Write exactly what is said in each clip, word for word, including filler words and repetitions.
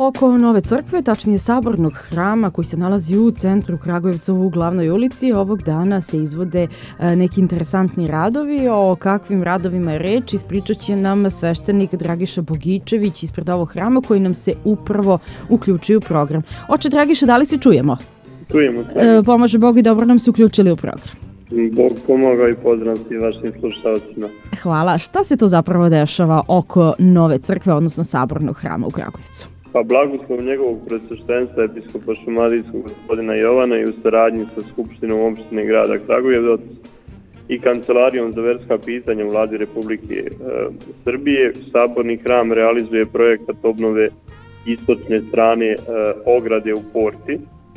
Oko Nove crkve, tačnije Sabornog hrama koji se nalazi u centru Kragujevca u glavnoj ulici, ovog dana se izvode neki interesantni radovi. O kakvim radovima je reč ispričat će nam sveštenik Dragiša Bogičević ispred ovog hrama koji nam se upravo uključuje u program. Oče Dragiša, da li se čujemo? Čujemo se. E, pomaže Bog i dobro nam se uključili u program. Bog pomoga i pozdrav svim vašim slušalcima. Hvala. Šta se to zapravo dešava oko Nove crkve, odnosno Sabornog hrama u Kragujevcu? Pa blagoslov njegovog preosveštenstva episkopa šumadijskog gospodina Jovana i u saradnji sa Skupštinom opštine grada Kragujevac i Kancelarijom za verska pitanja u Vladi Republike e, Srbije, Saborni hram realizuje projekat obnove istočne strane e, ograde u Porti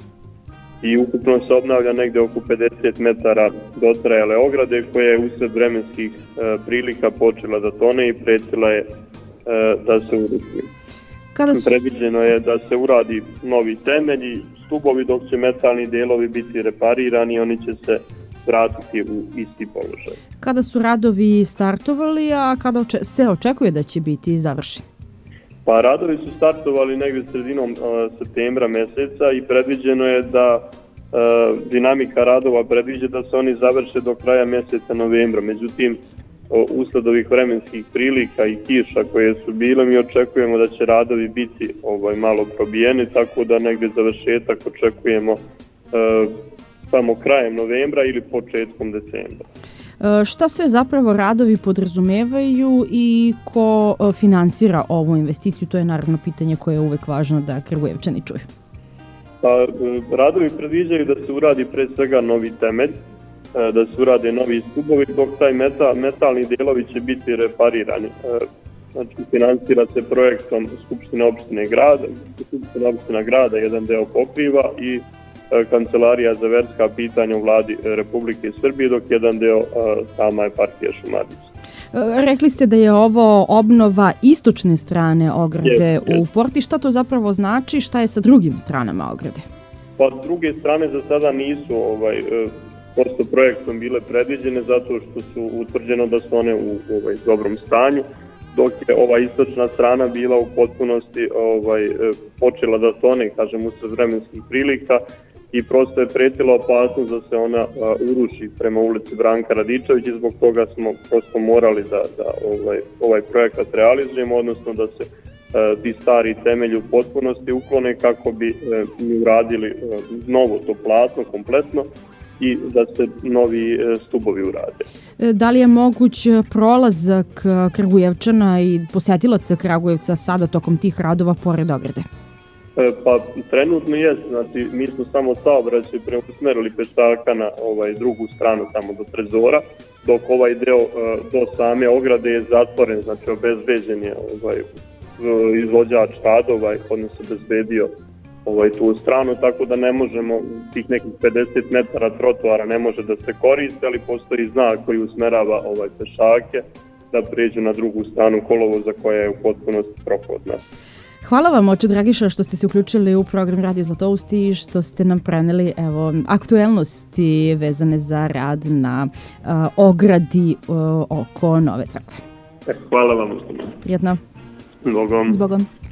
i ukupno se obnavlja negde oko pedeset metara dotrajale ograde koja je usred vremenskih e, prilika počela da tone i pretila je e, da se uruši. Su... Predviđeno je da se uradi novi temelji, stubovi, dok će metalni delovi biti reparirani i oni će se vratiti u isti položaj. Kada su radovi startovali, a kada oče- se očekuje da će biti završeni? Pa radovi su startovali negdje sredinom uh, septembra meseca i predviđeno je da uh, dinamika radova predviđa da se oni završe do kraja meseca novembra. Međutim, usled ovih vremenskih prilika i kiša koje su bile, mi očekujemo da će radovi biti ovaj, malo probijeni, tako da negdje završetak očekujemo e, samo krajem novembra ili početkom decembra. E, šta sve zapravo radovi podrazumevaju i ko e, finansira ovu investiciju? To je naravno pitanje koje je uvek važno da Kragujevčani čuju. Pa, radovi predviđaju da se uradi pre svega novi temelj, da se urade novi stubovi, dok taj metal, metalni delovi će biti reparirani. Znači, finansira se projektom Skupštine opštine grada, Skupština opština grada jedan deo pokriva i Kancelarija za verska pitanja u Vladi Republike Srbije, dok jedan deo sama eparhija šumadijska. Rekli ste da je ovo obnova istočne strane ograde yes, u Porti. Šta to zapravo znači? Šta je sa drugim stranama ograde? Pa s druge strane za sada nisu ovaj, prosto projektom bile predviđene zato što su utvrđeno da su one u ovaj, dobrom stanju, dok je ova istočna strana bila u potpunosti ovaj, počela da tone, kažem, usred vremenskih prilika i prosto je pretila opasnost da se ona a, uruši prema ulici Branka Radičevića i zbog toga smo prosto morali da, da ovaj, ovaj projekat realizujemo, odnosno da se a, ti stari temelji u potpunosti uklone kako bi a, mi uradili a, novo to platno kompletno i da se novi stubovi urade. Da li je moguć prolazak Kragujevčana i posetilaca Kragujevca sada tokom tih radova pored ograde? Pa trenutno je, znači mi smo samo saobraćaj preusmerili pešaka na ovaj drugu stranu tamo do Trezora, dok ovaj deo do same ograde je zatvoren, znači obezbeđen je ovaj izvođač radova, odnosno obezbedio ovaj, tu stranu, tako da ne možemo, tih nekih pedeset metara trotoara ne može da se koriste, ali postoji znak koji usmerava ovaj, pešake da pređu na drugu stranu kolovoza koja je u potpunosti prohodna. Hvala vam, oče Dragiša, što ste se uključili u program Radio Zlatousti i što ste nam preneli evo, aktuelnosti vezane za rad na uh, ogradi uh, oko Nove crkve. Hvala vam. Prijetno. Zbogom. Zbogom.